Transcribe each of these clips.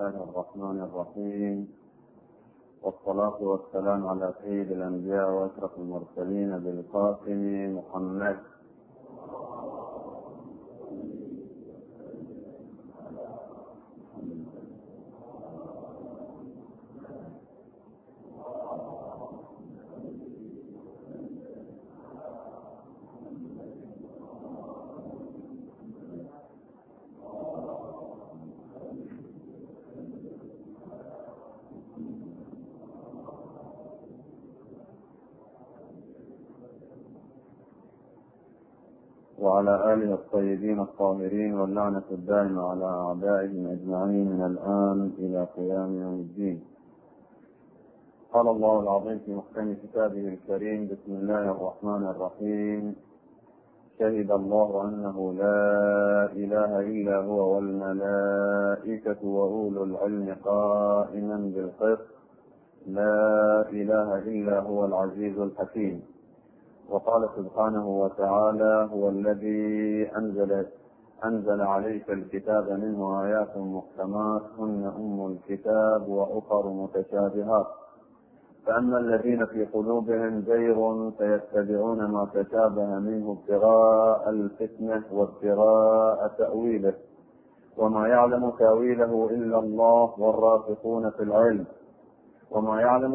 الله الرحمن الرحيم، والصلاة والسلام على سيد الأنبياء وأشرف المرسلين بالقاسم محمد. وعلى آله الطيبين الطاهرين، واللعنة الدائمة على أعدائهم أجمعين من الآن إلى قيام يوم الدين. قال الله العظيم في محكم كتابه الكريم: بسم الله الرحمن الرحيم. شهد الله أنه لا إله إلا هو والملائكة وأولو العلم قائما بالقسط، لا إله إلا هو العزيز الحكيم. وقال سبحانه وتعالى: هو الذي أنزل عليك الكتاب منه آيات محكمات هن أم الكتاب وأخر متشابهات، فأما الذين في قلوبهم زيغ فيتبعون ما تشابه منه ابتغاء الفتنة وابتغاء تأويله، وما يعلم تأويله إلا الله والراسخون في العلم، وما يعلم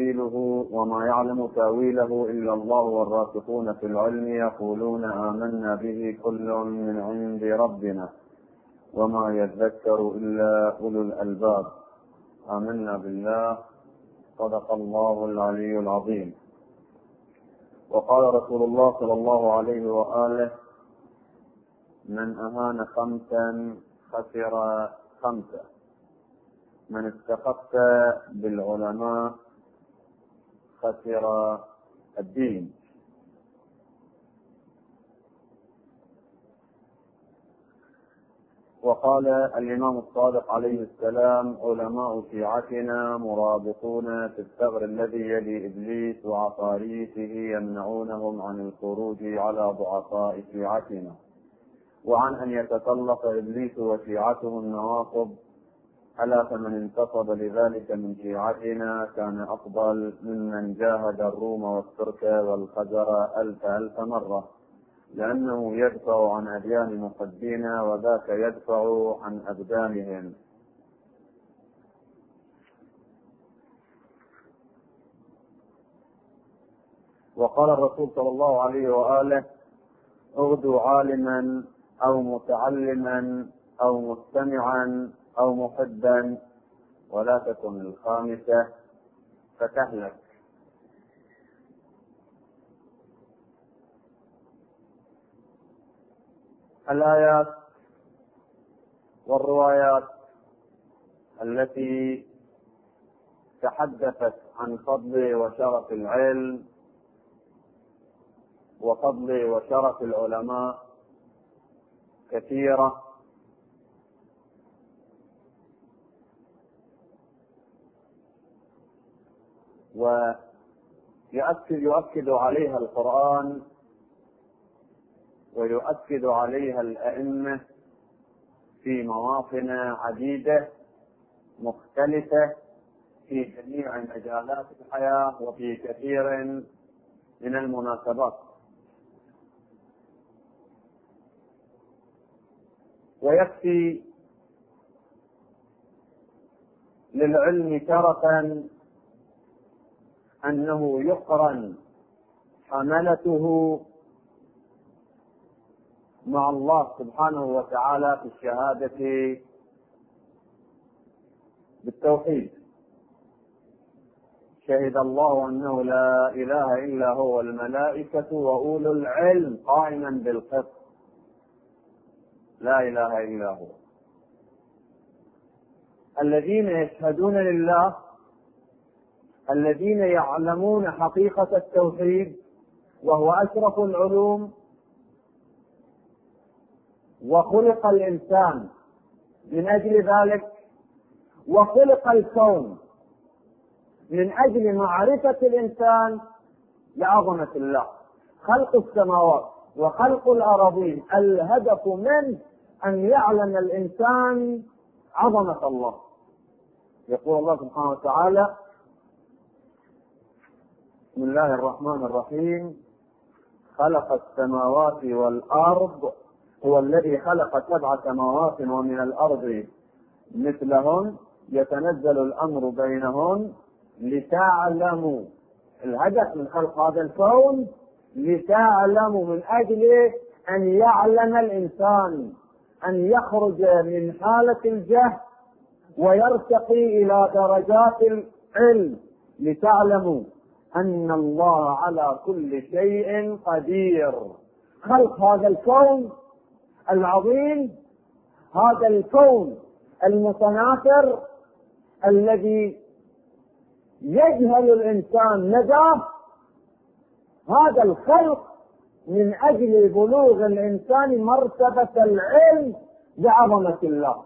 تأويله إلا الله والراسخون في العلم يقولون آمنا به كل من عند ربنا وما يذكر إلا أولو الألباب. آمنا بالله. صدق الله العلي العظيم. وقال رسول الله صلى الله عليه وآله: من أهان خمسا خسر خمسة: من استخف بالعلماء خسر الدين. وقال الإمام الصادق عليه السلام: علماء شيعتنا مرابطون في الثغر الذي يلي إبليس وعصاريته يمنعونهم عن الخروج على ضعفاء شيعتنا، وعن أن يتسلط إبليس وشيعته النواصب. ألا فمن انتصب لذلك من شيعتنا كان أفضل ممن جاهد الروم والترك والخزر ألف مرة، لأنه يدفع عن أديان محبينا وذاك يدفع عن أبدانهم. وقال الرسول صلى الله عليه وآله: اغدوا عالما أو متعلما أو مستمعا أو محبا، ولا تكن الخامسة فتهلك. الآيات والروايات التي تحدثت عن فضل وشرف العلم وفضل وشرف العلماء كثيرة، ويؤكد عليها القرآن ويؤكد عليها الأئمة في مواطن عديدة مختلفة في جميع مجالات الحياة وفي كثير من المناسبات. ويكفي للعلم شرفا أنه يقرن حملته مع الله سبحانه وتعالى في الشهادة بالتوحيد. شهد الله أنه لا إله إلا هو الملائكة وأولو العلم قائما بالقسط، لا إله إلا هو. الذين يشهدون لله، الذين يعلمون حقيقة التوحيد وهو أشرف العلوم، وخلق الإنسان من أجل ذلك، وخلق الكون من أجل معرفة الإنسان لعظمة الله. خلق السماوات وخلق الأراضين الهدف منه أن يعلم الإنسان عظمة الله يقول الله سبحانه وتعالى: بسم الله الرحمن الرحيم: خلق السماوات والأرض، هو الذي خلق 7 سماوات ومن الأرض مثلهن يتنزل الأمر بينهن لتعلموا. الهدف من خلق هذا الكون لتعلموا، من أجل أن يعلم الإنسان أن يخرج من حالة الجهل ويرتقي إلى درجات العلم، لتعلموا أن الله على كل شيء قدير. خلق هذا الكون العظيم، هذا الكون المتناثر الذي يجهل الإنسان مداه، هذا الخلق من أجل بلوغ الإنسان مرتبة العلم بعظمة الله،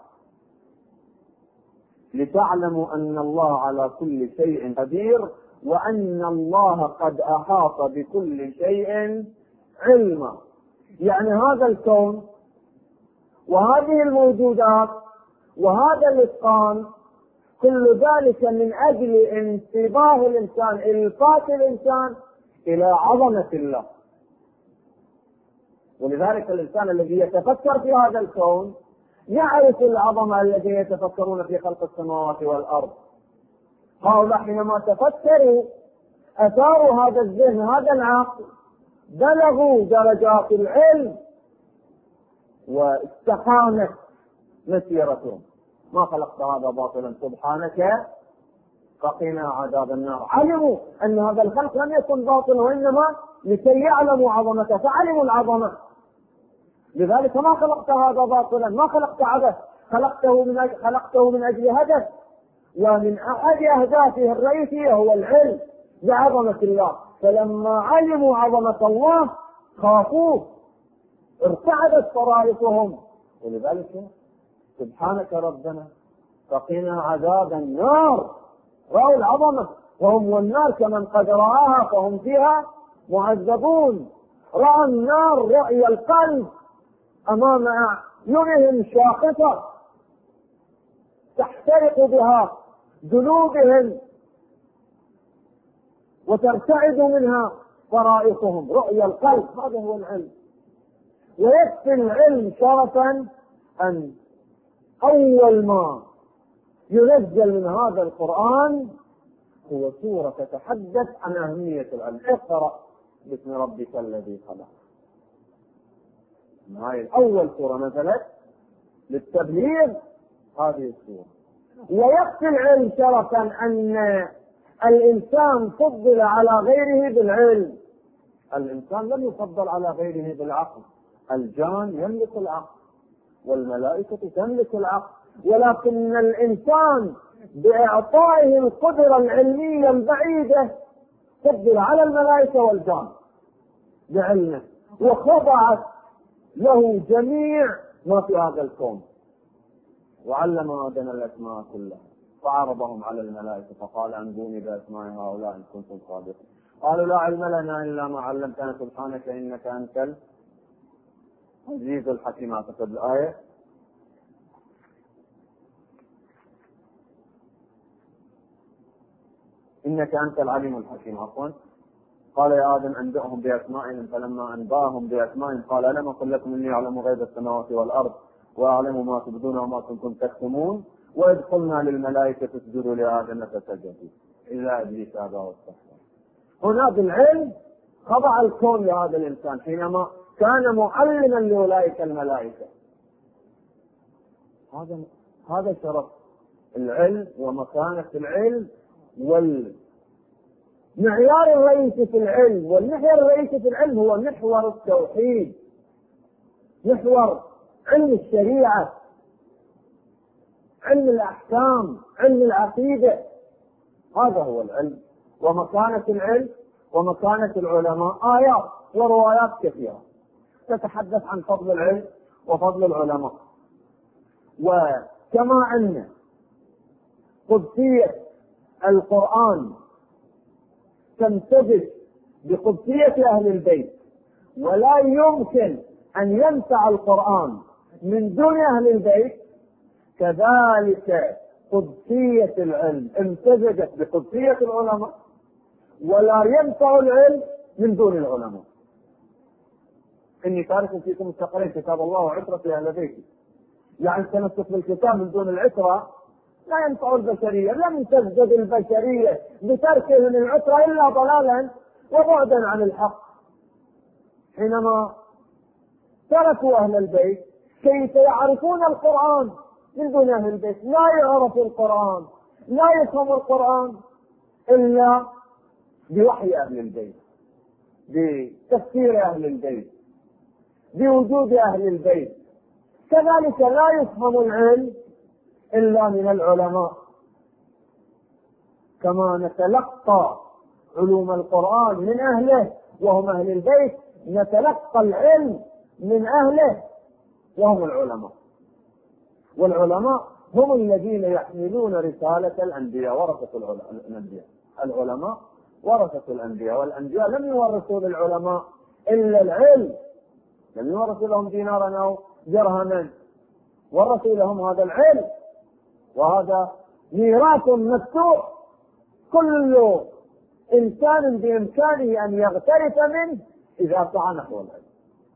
لتعلموا أن الله على كل شيء قدير، وأن الله قد أحاط بكل شيء علما. يعني هذا الكون وهذه الموجودات وهذا الإتقان كل ذلك من أجل انتباه الإنسان، إلفات الإنسان إلى عظمة الله. ولذلك الإنسان الذي يتفكر في هذا الكون يعرف العظمة الذين يتفكرون في خلق السماوات والأرض. هؤلاء حينما تفكروا أثاروا هذا الذهن، هذا العقل، بلغوا درجات العلم واستقامت مسيرتهم. ما خلقت هذا باطلا سبحانك فقنا عذاب النار. علموا أن هذا الخلق لم يكن باطلا، وإنما لكي يعلموا عظمته، فعلموا العظمة. لذلك ما خلقت هذا باطلا، ما خلقت عبث، خلقته من أجل هدف، ومن أحد أهدافه الرئيسية هو العلم بعظمة الله. فلما علموا عظمة الله خافوه، ارتعدت فرائصهم. ولذلك سبحانك ربنا فقنا عذاب النار. رأوا العظمة وهم والنار كمن قد رآها فهم فيها معذبون. رأى النار رأي القلب أمام أعينهم شاخصة تحترق بها جنوبهم وترتعد منها فرائصهم. رؤيا القلب، هذا هو العلم. ويكفي العلم شرفا أن أول ما ينزل من هذا القرآن هو سورة تتحدث عن أهمية العلم. اقرأ باسم ربك الذي خلق. هاي أول سورة نزلت للتبليغ، هذه السورة. ويكفي العلم شرفا أن الإنسان فضل على غيره بالعلم. الإنسان لم يفضل على غيره بالعقل. الجان يملك العقل والملائكة تملك العقل، ولكن الإنسان بإعطائه القدرة العلمية البعيدة فضل على الملائكة والجان بعلمه، وخضعت له جميع ما في هذا الكون. وعلم آدم الأسماء كلها فعرضهم على الملائكة فقال أنبوني بأسماء هؤلاء إن كنتم صادقين. قالوا لا علم لنا إلا ما علمتنا سبحانك إنك أنت العزيز الحكيم. أعتقد الآية إنك أنت العليم الحكيم. عفوا. قال يا آدم أنبئهم بأسمائهم، فلما أنباهم بأسمائهم قال ألم أقل لكم إني أعلم غيب السماوات والأرض وأعلم ما تبدون وما كنتم تكتمون وإذ قلنا للملائكة اسجدوا لآدم فسجدوا إلا إبليس أبى واستكبر. هنا بالعلم خضع الكون لهذا الإنسان حينما كان معلما لأولئك الملائكة. هذا شرف العلم ومكانة العلم والمعيار الرئيسي في العلم. والمحور الرئيسي في العلم هو محور التوحيد، محور علم الشريعة، علم الأحكام، علم العقيدة. هذا هو العلم. ومكانة العلم ومكانة العلماء آيات وروايات كثيرة تتحدث عن فضل العلم وفضل العلماء. وكما أن قدسية القرآن تمتزج بقدسية أهل البيت، ولا يمكن أن ينفع القرآن من دون أهل البيت، كذلك قدسية العلم امتزجت بقدسية العلماء، ولا ينفع العلم من دون العلماء. إني تارك فيكم الثقلين كتاب الله وعترة أهل بيتي، يعني التمسك بالكتاب من دون العترة لا ينفع البشرية. لم تزدد البشرية بتركهم العترة إلا ضلالا وبعدا عن الحق. حينما تركوا أهل البيت كيف يعرفون القرآن من دون أهل البيت؟ لا يعرفوا القرآن، لا يفهموا القرآن إلا بوحي أهل البيت، بتفسير أهل البيت، بوجود أهل البيت. كذلك لا يفهم العلم إلا من العلماء. كما نتلقى علوم القرآن من أهله وهم أهل البيت، نتلقى العلم من أهله وهم العلماء. والعلماء هم الذين يحملون رسالة الأنبياء، ورثة الأنبياء. العلماء ورثة الأنبياء، والأنبياء لم يورثوا للعلماء إلا العلم، لم يورثوا لهم دينارا أو درهما، ورثوا لهم هذا العلم، وهذا ميراث مفتوح كل إنسان بإمكانه أن يغترف منه إذا سعى نحو العلم.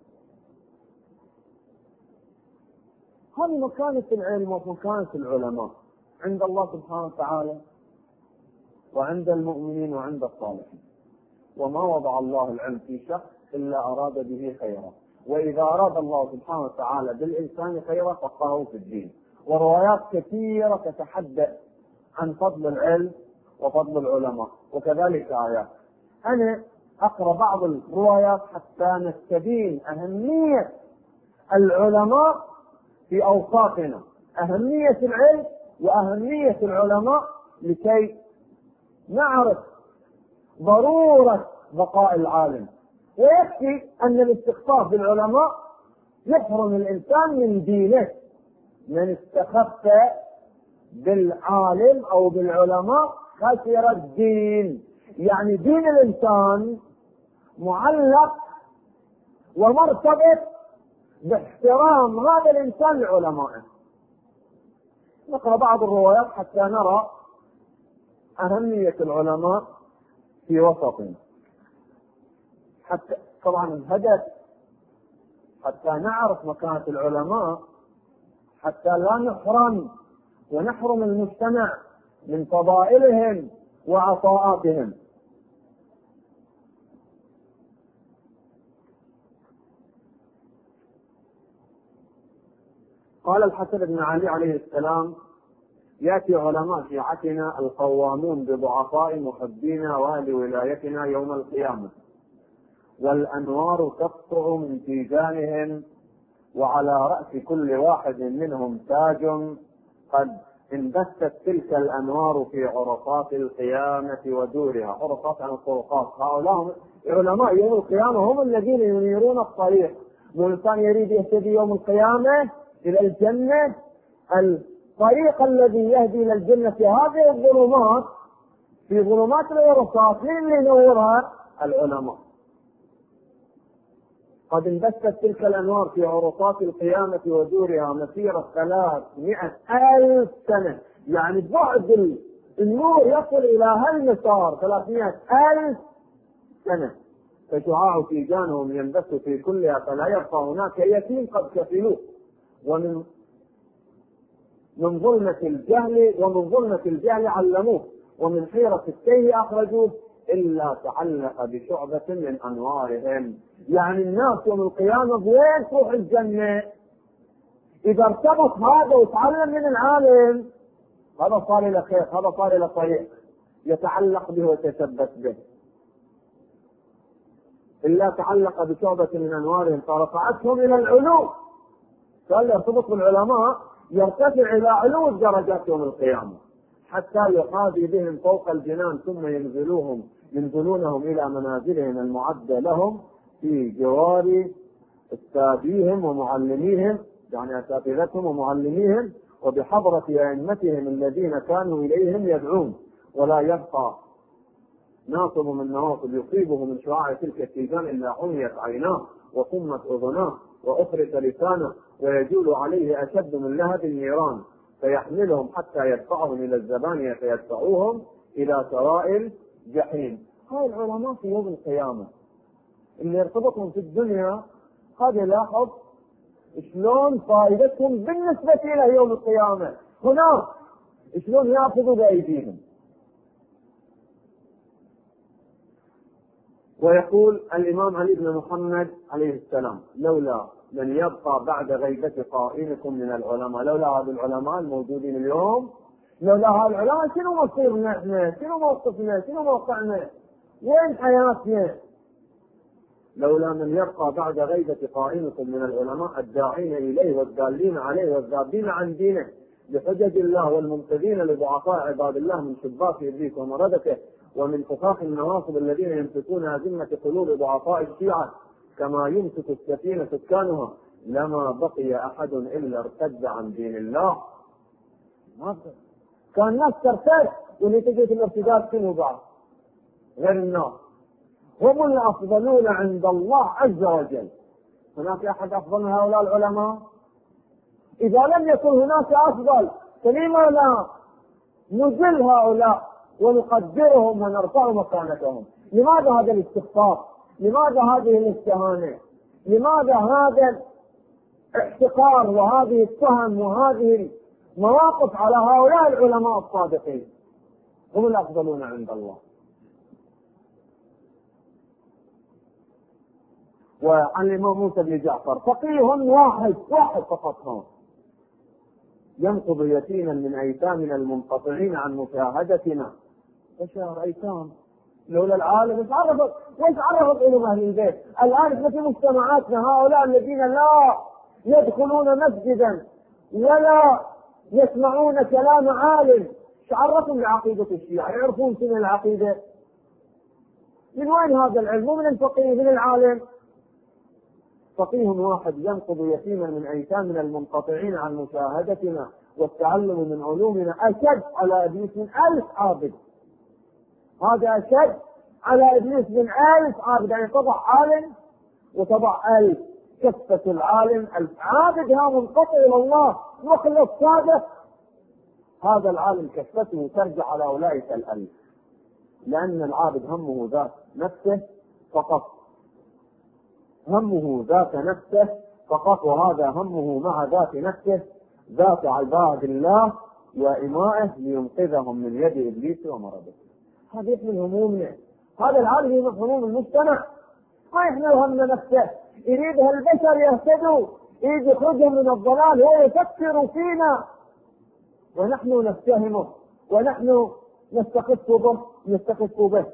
هذه مكانة العلم ومكانة العلماء عند الله سبحانه وتعالى وعند المؤمنين وعند الصالحين. وما وضع الله العلم في شخص إلا أراد به خيرا، وإذا أراد الله سبحانه وتعالى بالإنسان خيرا فقهه في الدين. وروايات كثيرة تتحدث عن فضل العلم وفضل العلماء، وكذلك آيات. أنا أقرأ بعض الروايات حتى نستبين أهمية العلماء في أوقاتنا، أهمية العلم وأهمية العلماء، لكي نعرف ضرورة بقاء العالم. ويكفي أن الاستخفاف بالعلماء يحرم الإنسان من دينه. من استخف بالعالم أو بالعلماء خسر الدين، يعني دين الإنسان معلق ومرتبط باحترام هذا الإنسان لعلمائه. نقرأ بعض الروايات حتى نرى أهمية العلماء في وسطنا، حتى طبعا الهدف حتى نعرف مكانة العلماء، حتى لا نحرم ونحرم المجتمع من فضائلهم وعطاءاتهم. قال الحسن بن علي عليه السلام: يأتي علماء شيعتنا القوامون بضعفاء محبينا وأهل ولايتنا يوم القيامة، والأنوار تقطع من تيجانهم، وعلى رأس كل واحد منهم تاج قد انبثت تلك الأنوار في عرفات القيامة ودورها. عرفات عن الطرقات. هؤلاء علماء يوم القيامة هم الذين ينيرون الطريق. والإنسان يريد يهتدي يوم القيامة إلى الجنة، الطريق الذي يهدي إلى الجنة في هذه الظلمات، في ظلمات العرفات، من اللي ينورها؟ العلماء. قد انبثت تلك الأنوار في عرفات القيامة ودورها مسيرة 300,000 سنة، يعني بعد النور يصل إلى هالمسار 300,000 سنة. فشعاع تيجانهم ينبث في كلها، فلا يبقى هناك يتيم قد كفلوه. ومن ظلمة الجهل علموه، ومن حيرة التيه أخرجوه، إلا تعلق بشعبة من أنوارهم. يعني الناس يوم القيامة وين تروح الجنة؟ إذا ارتبط هذا وتعلم من العالم، هذا صار إلى خير، هذا صار إلى طريق يتعلق به ويتثبت به. إلا تعلق بشعبة من أنوارهم فرفعتهم إلى العلو. قال يرتبط بالعلماء يرتفع إلى علو الدرجات يوم القيامة، حتى يحاذي بهم فوق الجنان، ثم ينزلونهم إلى منازلهم المعدة لهم في جوار أستاذيهم ومعلميهم، يعني أساتذتهم ومعلميهم، وبحضرة أئمتهم الذين كانوا إليهم يدعون. ولا يبقى ناصب من نواصب يصيبه من شعاع تلك التيجان إلا عميت عيناه وصمت أذناه وأخرج لسانه، ويجول عليه أشد من لهب النيران. فيحملهم حتى يدفعهم إلى الزبانية فيدفعوهم إلى سواء الجحيم. هاي العلماء في يوم القيامة اللي يرتبطهم في الدنيا هذا يلاحظ شلون فائدتهم بالنسبة إلى يوم القيامة هناك، شلون يأخذوا بأيديهم. ويقول الإمام علي بن محمد عليه السلام: لولا من يبقى بعد غيبة قائمكم من العلماء، لولا هذا العلماء الموجودين اليوم، لولا هذا العلماء شنو مصيرنا احنا؟ شنو موقفنا؟ شنو موقعنا؟ وين حياتنا؟ لولا من يبقى بعد غيبة قائمكم من العلماء الداعين إليه والدالين عليه والذابين عن دينه بحجج الله والمنقذين لضعفاء عباد الله من شباك إبليس ومردته ومن فخاخ النواصب الذين يمسكون أزمة قلوب ضعفاء الشيعة كما يمسك السفينة سكانها، لما بقي أحد إلا ارتد عن دين الله. كان الناس ترتد، واللي تجي في الارتداد شنو بعد؟ غير الناس هم الأفضلون عند الله عز وجل. هناك أحد أفضل من هؤلاء العلماء؟ إذا لم يكن هناك أفضل فلما لا نجل هؤلاء ونقدرهم ونرفع مكانتهم؟ لماذا هذا الاستخفاف؟ لماذا هذه الاستهانة؟ لماذا هذا الاحتقار وهذه التهم وهذه المواقف على هؤلاء العلماء الصادقين؟ هم الأفضلون عند الله. وعن الإمام موسى بن جعفر: فقيه واحد فقط هو ينقض يتيما من أيتامنا المنقطعين عن مشاهدتنا. بشر أيتام لولا العالم وش عرفت علم أهل البيت؟ الآن احنا في مجتمعاتنا هؤلاء الذين لا يدخلون مسجدا ولا يسمعون كلام عالم، ايش عرفهم بعقيدة الشيعة؟ يعرفون شنو العقيدة؟ من وين هذا العلم؟ مو من الفقيه، من العالم. فقيه واحد ينقض يتيما من أيتامنا المنقطعين عن مشاهدتنا والتعلم من علومنا أشد على إبليس من 1000 عابد. هذا أشد على إبليس من 1000 عابد، يعني تضع عالم وتضع 1000. كفة العالم 1000 عابد، ها منقطع إلى الله مخلص صادق. هذا العالم كفته ترجع على أولئك 1000، لأن العابد همه ذات نفسه فقط، همه ذات نفسه فقط، وهذا همه مع ذات نفسه ذات عباد الله وإمائه لينقذهم من يد إبليس ومرضه. هذا يحمل همومنا، هذا العالم يحمل هموم المجتمع، ما يحمل هم نفسه. يريد البشر يهتدوا، يريد يخرجهم من الضلال، هو يفكر فينا ونحن نتهمه ونحن نستخف به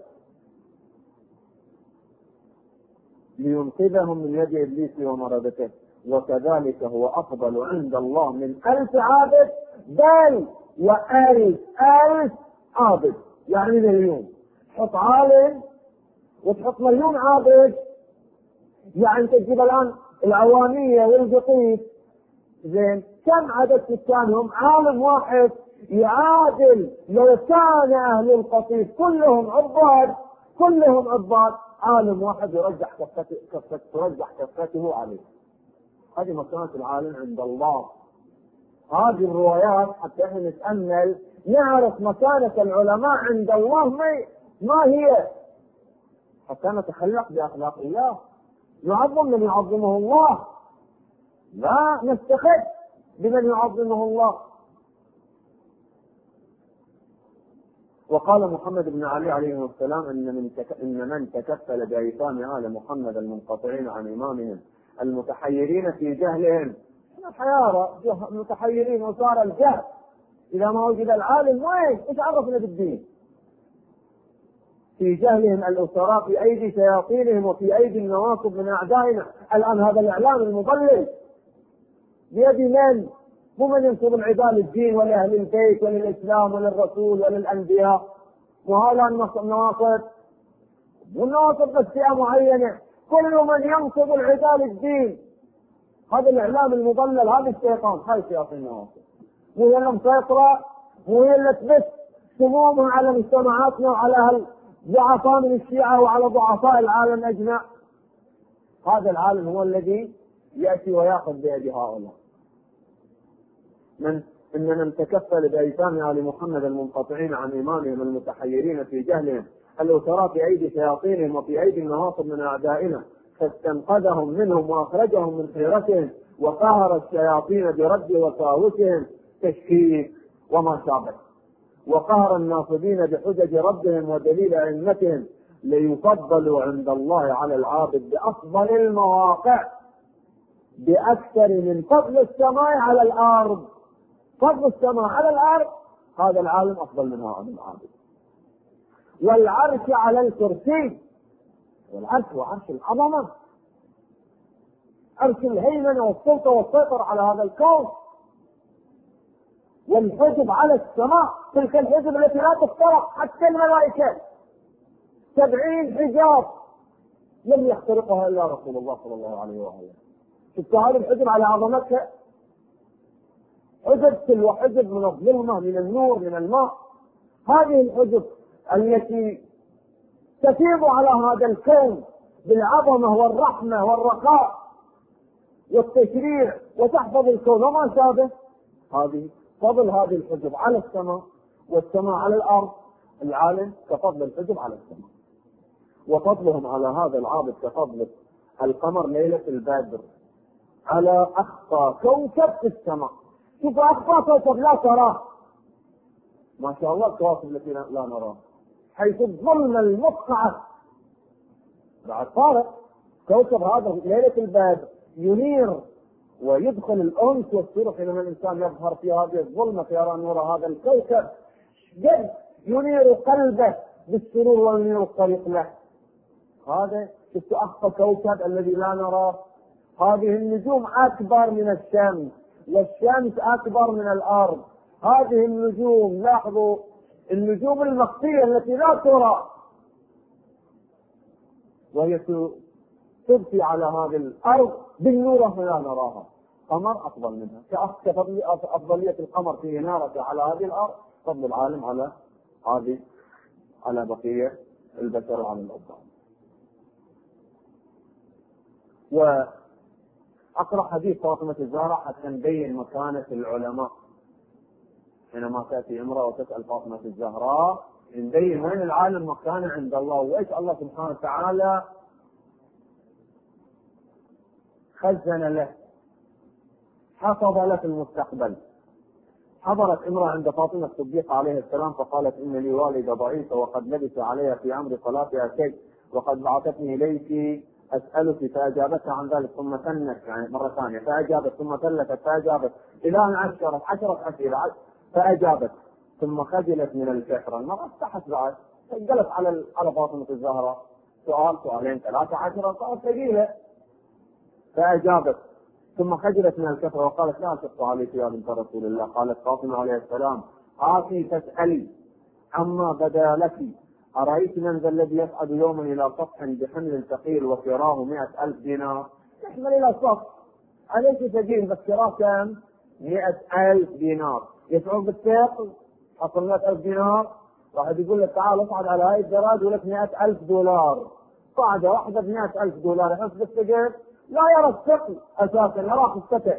لينقذهم من يد إبليس ومردته. وكذلك هو أفضل عند الله من 1000 عابد، بل و1000 عابد، يعني مليون. تحط عالم وتحط مليون عابد، يعني تجيب الآن العوامية والقطيف، زين كم عدد سكانهم؟ عالم واحد يعادل لو كان أهل القطيف كلهم عباد، عالم واحد يرجح كفته عليه. هذه مكانة العالم عند الله. هذه الروايات حتى احنا نتأمل نعرف مكانة العلماء عند الله ما هي، حتى نتخلق بأخلاق الله، نعظم من يعظمه الله، لا نستخف بمن يعظمه الله. وقال محمد بن علي عليه السلام إن من تكفل بأيتام آل محمد المنقطعين عن إمامهم المتحيرين في جهلهم، الحيارى متحيرين وصار الجهل إذا ما وجد العالم وين؟ إيش عرفنا بالدين؟ في جهلهم الأسراء في أيدي شياطينهم وفي أيدي النواصب من أعدائنا. الآن هذا الإعلام المضلل بيد من؟ مو من ينصب العباد للدين ولأهل البيت وللإسلام وللرسول وللأنبياء، وهذا النواصب والنواصب بس فئة معينة، كل من ينصب العباد للدين. هذا الإعلام المضلل، هذا الشيطان، هاي شياطين النواصب، مو هي المسيطرة، مو هي اللي تبث سمومها على مجتمعاتنا وعلى ضعفاء من الشيعة وعلى ضعفاء العالم أجمع. هذا العالم هو الذي يأتي ويأخذ بيد هؤلاء. من إننا نتكفل بأيتام آل محمد المنقطعين عن إيمانهم المتحيرين في جهلهم الأسرى في أيدي شياطينهم وفي أيدي النواصب من أعدائنا، فاستنقذهم منهم وأخرجهم من حيرتهم، وقهر الشياطين برد وساوسهم تشكيك وما شابه، وقهر الناصبين بحجج ربهم ودليل أئمتهم، ليفضلوا عند الله على العابد بأفضل المواقع بأكثر من فضل السماء على الأرض. فضل السماء على الأرض هذا العالم أفضل من هذا العابد. والعرش على الكرسي، والعرش هو عرش العظمة، عرش الهيمنة والسلطة والسيطرة على هذا الكون. والحجب على السماء، تلك الحجب التي لا تخترق حتى الملائكة، 70 حجاب لم يخترقها إلا رسول الله صلى الله عليه وآله. شفت هذه الحجب على عظمتها، حجب تلو حجب من الظلمة، من النور، من الماء. هذه الحجب التي تفيض على هذا الكون بالعظمة والرحمة والرخاء والتشريع وتحفظ الكون وما شابه، هذه فضل هذه الحجب على السماء، والسماء على الأرض. العالم كفضل الحجب على السماء، وفضلهم على هذا العابد كفضل القمر ليلة البدر على أخفى كوكب في السماء. شوف أخفى كوكب لا تراه، ما شاء الله الكواكب التي لا نراه، حيث الظلمة المقطعة بعد فارق كوكب هذا ليلة البدر ينير ويدخل الأنس والسرور حينما الإنسان يظهر في هذه الظلمة يرى نور هذا الكوكب، جد ينير قلبه بالسرور وينير الطريق له. هذا شفت أخفى كوكب الذي لا نراه. هذه النجوم أكبر من الشمس، والشمس أكبر من الأرض. هذه النجوم، لاحظوا النجوم المخفية التي لا ترى وهي تبقي على هذه الأرض بالنور لا نراها، قمر أفضل منها. كأفضلية القمر في إنارته على هذه الأرض، فضل العالم على هذه، على بقية البشر وعلى الأرض. وأقرأ حديث فاطمة الزهراء حتى نبين مكانة العلماء. حينما تأتي امرأة وتسأل فاطمة الزهراء نبين وين العالم مكانه عند الله، وإيش الله سبحانه وتعالى خزن له، حفظ له في المستقبل. حضرت امرأة عند فاطمة الصديق عليه السلام فقالت إن لي والدة ضعيفة وقد لبث عليها في أمر صلاتها شيء، وقد بعثتني إليك أسألك، فأجابتها عن ذلك ثم ثنت، يعني مرة ثانية فأجابت ثم ثلثت فأجابت إلى أن عشرة أسئلة فأجابت، ثم خجلت من الكثرة. المرأة استحت بعد، جلت على فاطمة الزهراء سؤال سؤالين 13 صارت ثقيلة، فأجابت ثم خجلت من الكثرة وقالت لا تقطع عليك يا بنت رسول الله. قالت فاطمة عليه السلام آتي تسألي عما بدا لك، أرأيت من ذا الذي يصعد يوما إلى سطح بحمل ثقيل وكراه 100,000 دينار؟ يحمل إلى سطح عليك ثقيل بس كراه كم؟ 100,000 دينار. يشعر بالثقل حصل 100,000 دينار. واحد يقول لك تعال اصعد على هاي الدراج ولك 100,000 دولار، صعدة واحدة ب100,000 دولار، يحس بالثقل؟ لا يرى الثقل أساسا، يرى في السطح.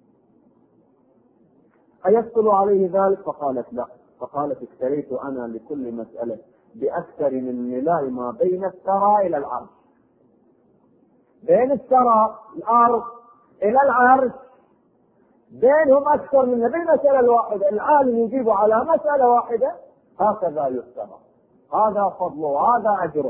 أيثقل عليه ذلك؟ فقالت لا. فقالت اشتريت أنا لكل مسألة بأكثر من ملاء ما بين الثرى إلى العرش. بين الثرى الأرض إلى العرش بينهم أكثر من بالمسألة الواحدة. العالم يجيب على مسألة واحدة هكذا يحسب. هذا فضله وهذا أجره.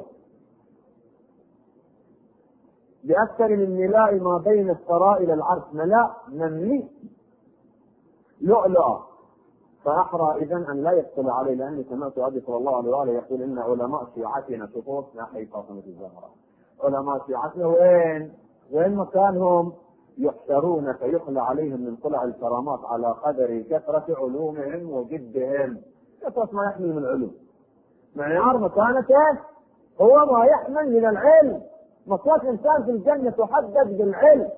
بأكثر من ملاء ما بين الثرى إلى العرش، ملاء ممليء لؤلؤا. فأحرى إذن أن لا يدخل عليه، لأني سمعت أبي صلى الله عليه وآله يقول إن علماء شيعتنا شوفوا ناحية فاطمة الزهراء، علماء شيعتنا وين مكانهم؟ يحشرون فيخلى عليهم من طلع الكرامات على قدر كثرة علومهم وجدهم. كثرة ما يحمل من علوم، معيار مكانته هو ما يحمل من العلم. مصلحة الإنسان في الجنة تحدد بالعلم،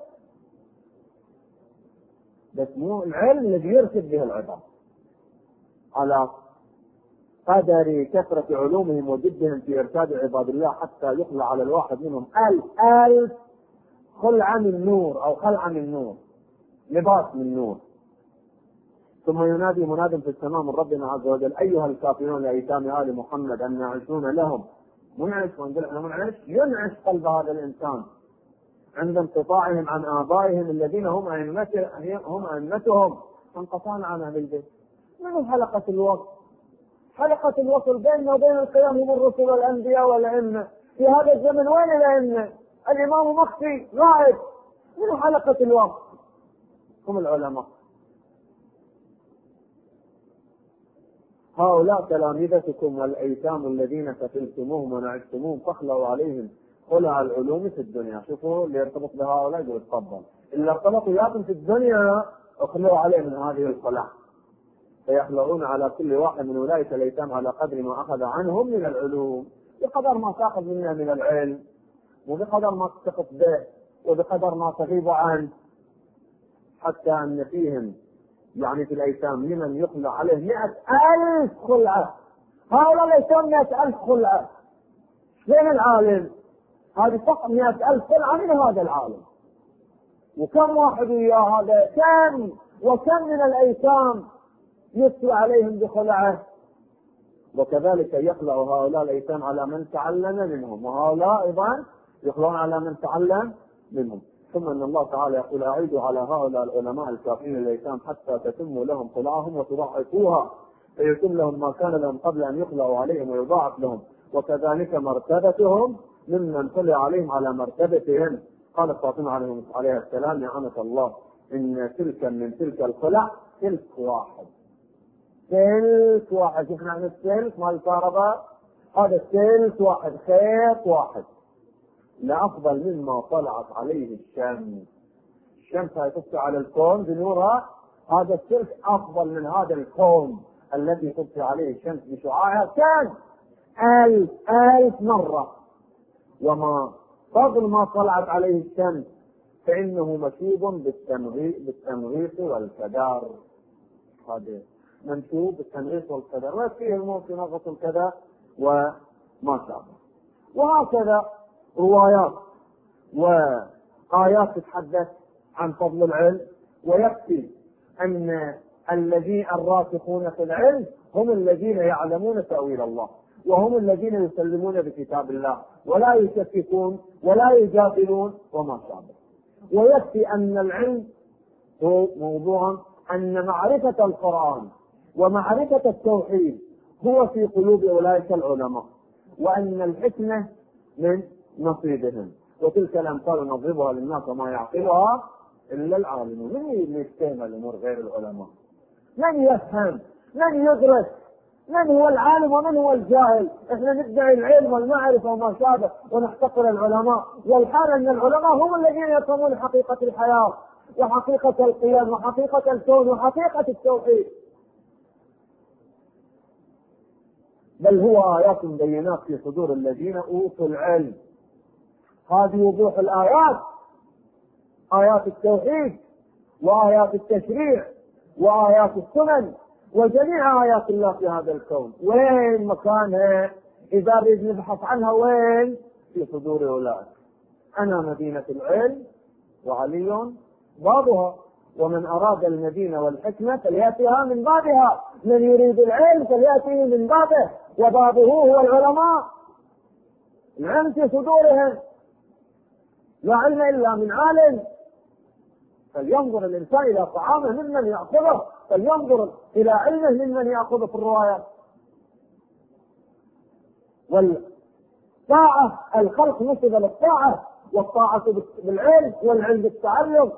بس مو العلم الذي يرشد به العباد، على قدر كثرة علومهم وجدهم في إرشاد عباد الله، حتى يخلع على الواحد منهم 1000 خلعة من نور، أو خلعة من نور، لباس من نور. ثم ينادي مناد في السماء من ربنا عز وجل: أيها الكافرون لأيتام آل محمد أن يعيشون لهم منعش، ونقول احنا منعش، ينعش قلب هذا الإنسان عند انقطاعهم عن آبائهم الذين هم أئمتهم، انقطعنا عن أهل البيت. من حلقة الوصل؟ حلقة الوصل بيننا وبين القيام هم الرسل والأنبياء والأئمة. في هذا الزمن وين الأئمة؟ الإمام مخفي غائب. من حلقة الوصل؟ هم العلماء. هؤلاء تلامذتكم والأيتام الذين كفلتموهم ونعشتموهم فاخلوا عليهم خلع العلوم في الدنيا. شوفوا اللي يرتبط بهؤلاء يقول تفضل، اللي ارتبطوا وياكم في الدنيا اخلوا عليه من هذه الخلع، فيخلعون على كل واحد من اولئك الايتام على قدر ما اخذ عنهم من العلوم، بقدر ما تاخذ منا من العلم، وبقدر ما تسقط به، وبقدر ما تغيب عنه، حتى ان فيهم يعني في الايتام لمن يخلع عليه 100,000 خلعه. هؤلاء الايتام 100,000 خلعه. فين العالم؟ هذه فقط 100,000 خلعه من هذا العالم. وكم واحد وياه هذا؟ كم وكم من الايتام يتلى عليهم بخلعه. وكذلك يخلع هؤلاء الايتام على من تعلم منهم، وهؤلاء ايضا يخلعون على من تعلم منهم. ثم ان الله تعالى يقول: اعيدوا على هؤلاء العلماء الكافرين الايتام حتى تتموا لهم خلعهم وتضاعفوها، فيتم لهم ما كان لهم قبل ان يخلعوا عليهم ويضاعف لهم، وكذلك مرتبتهم ممن خلع عليهم على مرتبتهم. قالت فاطمه عليها السلام: يا أمة الله، ان تلك من تلك الخلع سلك واحد. سلك واحد. شوف نحن السلك مال الكهرباء، هذا سلك واحد، خيط واحد، لأفضل مما طلعت عليه الشمس. الشمس هاي تطلع على الكون بنورها، هذا السلك أفضل من هذا الكون الذي تطلع عليه الشمس بشعاعها كم 1000 مرة. وما فضل ما طلعت عليه الشمس فإنه مشوب بالتنغيص والكدار. هذا منشوب بالتنغيص والكدار، ما فيه الموت نغص الكذا وما شابه. وهكذا روايات وآيات تتحدث عن فضل العلم. ويكفي أن الراسخون في العلم هم الذين يعلمون تأويل الله، وهم الذين يسلمون بكتاب الله ولا يشككون ولا يجادلون وما شابه. ويكفي أن العلم هو موضوع أن معرفة القرآن ومعرفة التوحيد هو في قلوب أولئك العلماء، وأن الحكمة من نصيبهم. وتلك الأمثال نضربها للناس وما يعقلها إلا العالمون. من يستهم الأمور غير العلماء؟ من يفهم؟ من يدرس؟ من هو العالم ومن هو الجاهل؟ احنا ندعي العلم والمعرفة وما شابه ونحتقر العلماء، والحال أن العلماء هم الذين يفهمون حقيقة الحياة وحقيقة القيم وحقيقة الكون وحقيقة التوحيد. بل هو آيات بينات في صدور الذين أوتوا العلم. هذه وضوح الآيات، آيات التوحيد وآيات التشريع وآيات السنن وجميع آيات الله في هذا الكون. وين مكانها؟ إذا نريد نبحث عنها وين؟ في صدور أولئك. أنا مدينة العلم وعلي بابها، ومن أراد المدينة والحكمة فليأتيها من بابها، من يريد العلم فليأتيه من بابه، وبابه هو العلماء. العلم في صدورهم، لا علم إلا من عالم. فلينظر الإنسان إلى طعامه ممن يأخذه، فلينظر إلى علمه ممن يأخذه في الروايات. والطاعة الخلق نسب للطاعة، والطاعة بالعلم، والعلم بالتعلم،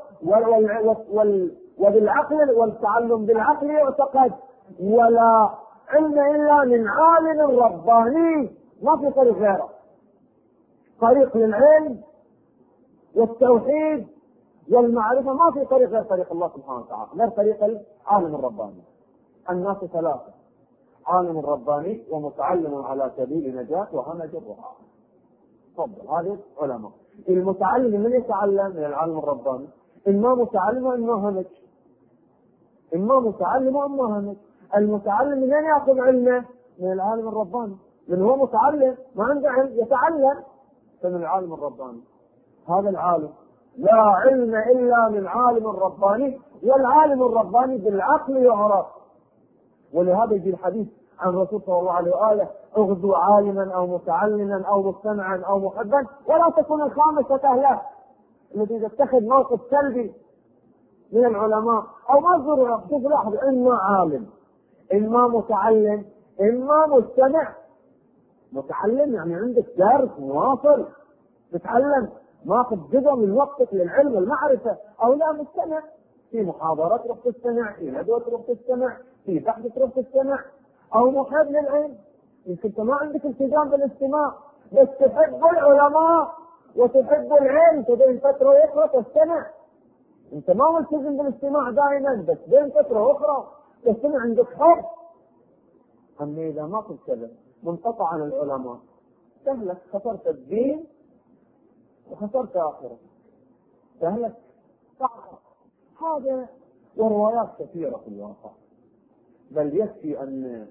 وبالعقل، والتعلم بالعقل يعتقد. ولا علم إلا من عالم رباني، ما في طريق غيره. طريق للعلم والتوحيد والمعرفة، ما في طريق غير طريق الله سبحانه وتعالى، غير طريق العالم الرباني. الناس ثلاثة: عالم رباني، ومتعلم على سبيل نجاة، وهمج الرعاة. تفضل، هذه علماء. المتعلم من يتعلم؟ من العالم الرباني. إما متعلم وإما همج، إما متعلم وإما همج. المتعلم من يأخذ علمه؟ من العالم الرباني. من هو متعلم ما عنده علم يتعلم، فمن العالم الرباني. هذا العالم لا علم إلا من عالم رباني، والعالم الرباني بالعقل يعرف. ولهذا يجي الحديث عن الرسول صلى الله عليه وآله: اغدوا عالما أو متعلما أو مستمعا أو محبا ولا تكون الخامسة أهله. الذي يتخذ موقف سلبي من العلماء أو ما شوف لاحظ، إما عالم إما متعلم إما مستمع. متعلم يعني عندك درس مواصل تتعلم، ماخذ جزء من وقتك للعلم والمعرفة، أو لا مستمع في محاضرة تروح تستمع، في ندوة تروح تستمع، في بحث تروح تستمع، أو محب للعلم. يمكن أنت ما عندك التزام بالاستماع بس تحب العلماء وتحب العلم، فبين فترة وأخرى تستمع. أنت ما ملتزم بالاستماع دائما بس بين فترة وأخرى تستمع، عندك حب. أما إذا ما كنت كذا منقطع عن العلماء سهلك، خسرت الدين وخسرت آخرة، سهلك صعب. هذا وروايات كثيرة في الواقع، بل يكفي أن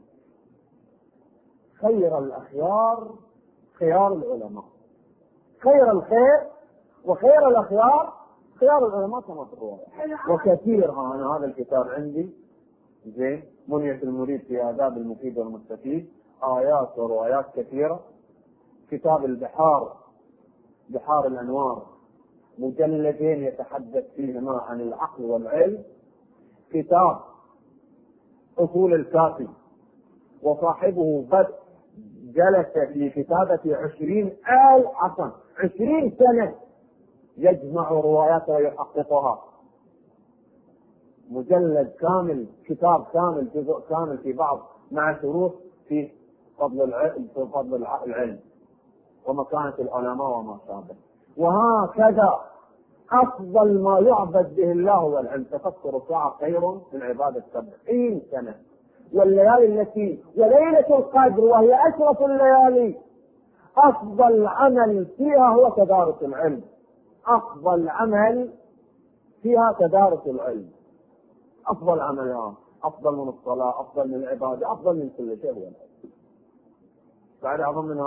خير الأخيار خيار العلماء، خير الخير وخير الأخيار خيار العلماء كما في الرواية. وكثير أنا هذا الكتاب عندي زين، منية المريد في آداب المفيد والمستفيد، آيات وروايات كثيرة. كتاب البحار، بحار الأنوار، مجلدين يتحدث فيهما عن العقل والعلم. كتاب أصول الكافي، وصاحبه بدء جلس في كتابة 20 سنة يجمع روايات ويحققها. مجلد كامل، كتاب كامل، جزء كامل في بعض، مع شروط في فضل العلم ومكانة العلماء وما شابه. وهكذا أفضل ما يعبد به الله هو العلم. تفكر ساعة خير من عبادة 70 سنة. والليالي التي وليلة القدر وهي أشرف الليالي أفضل عمل فيها هو تدارس العلم. أفضل عمل فيها تدارس العلم، أفضل عملها، أفضل من الصلاة، أفضل من العبادة، أفضل من كل شيء هو العلم. بعد أعظم من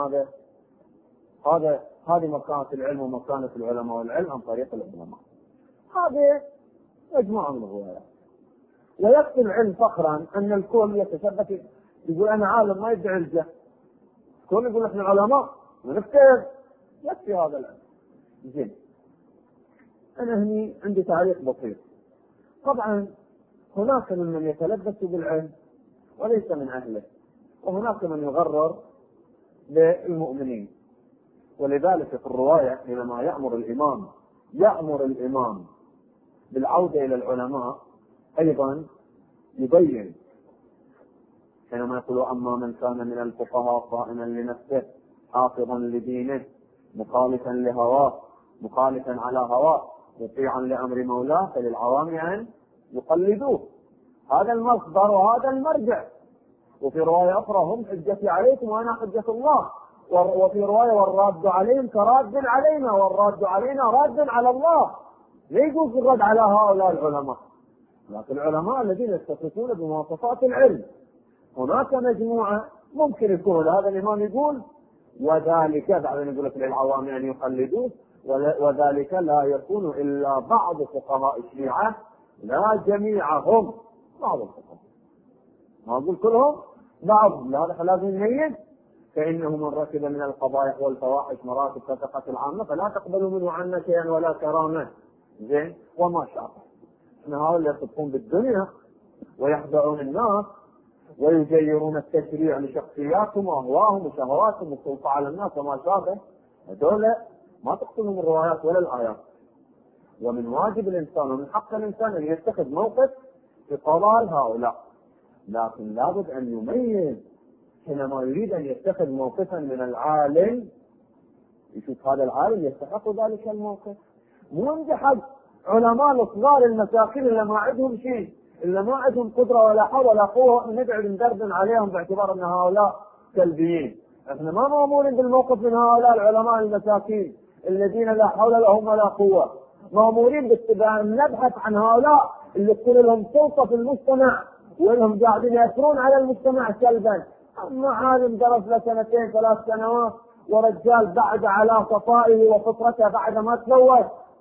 هذه مكانة العلم ومكانة العلماء، والعلم عن طريق العلماء. هذه مجموعة من الروايات. ويكفي العلم فخرا أن الكل يتثبت، يقول أنا عالم ما يدعي الجهل، الكل يقول إحنا علماء ونفتر. يكفي هذا العلم. زين، أنا هني عندي تعليق بسيط. طبعا هناك من يتلبس بالعلم وليس من أهله، وهناك من يغرر بالمؤمنين. ولذلك في الرواية حينما يأمر الإمام بالعودة إلى العلماء أيضا يبين، حينما يقول: أما من كان من الفقهاء صائما لنفسه حافظا لدينه مخالفا على هواه مطيعا لأمر مولاه فللعوام أن يقلدوه. هذا المصدر وهذا المرجع. وفي رواية أخرى: هم حجتي عليكم وأنا حجة الله. وفي رواية: والراد عليهم كراد علينا، والراد علينا راد على الله. لا يجوز الرد على هؤلاء العلماء، لكن العلماء الذين يتصفون بمواصفات العلم. هناك مجموعة ممكن يكون هذا الإمام يقول وذلك، بعدين يقول لك للعوام أن يقلدوه، وذلك لا يكون إلا بعض فقهاء الشيعة لا جميعهم، بعض الفقهاء، ما أقول كلهم، بعض. هذا لازم نميز. فإنه من ركب من القبائح والفواحش مراتب فسقة العامة فلا تقبلوا منه عنا شيئا ولا كرامة. زين، وما شابه. إن هؤلاء يصدقون بالدنيا ويخدعون الناس ويجيرون التشريع لشخصياتهم وأهواهم وشهواتهم والسلطة على الناس وما شابه. هذول ما تقتلهم الروايات ولا الآيات. ومن واجب الإنسان ومن حق الإنسان أن يتخذ موقف في قضاء هؤلاء، لكن لابد أن يميز حينما يريد أن يتخذ موقفا من العالم، يشوف هذا العالم يستحق ذلك الموقف. مو ينجحد علماء الصغار المساكين اللي ما عندهم شيء، اللي ما عندهم قدرة ولا حول ولا قوة، ونقعد ندردن عليهم باعتبار أن هؤلاء سلبيين. احنا ما مأمورين بالموقف من هؤلاء العلماء المساكين الذين لا حول لهم ولا قوة. مأمورين باتباع نبحث عن هؤلاء اللي تكون لهم سلطة في المجتمع وانهم قاعدين يأثرون على المجتمع سلبا. اما عالم درس له 2 3 سنوات ورجال بعد على صفائه وفطرته بعد ما تزوج،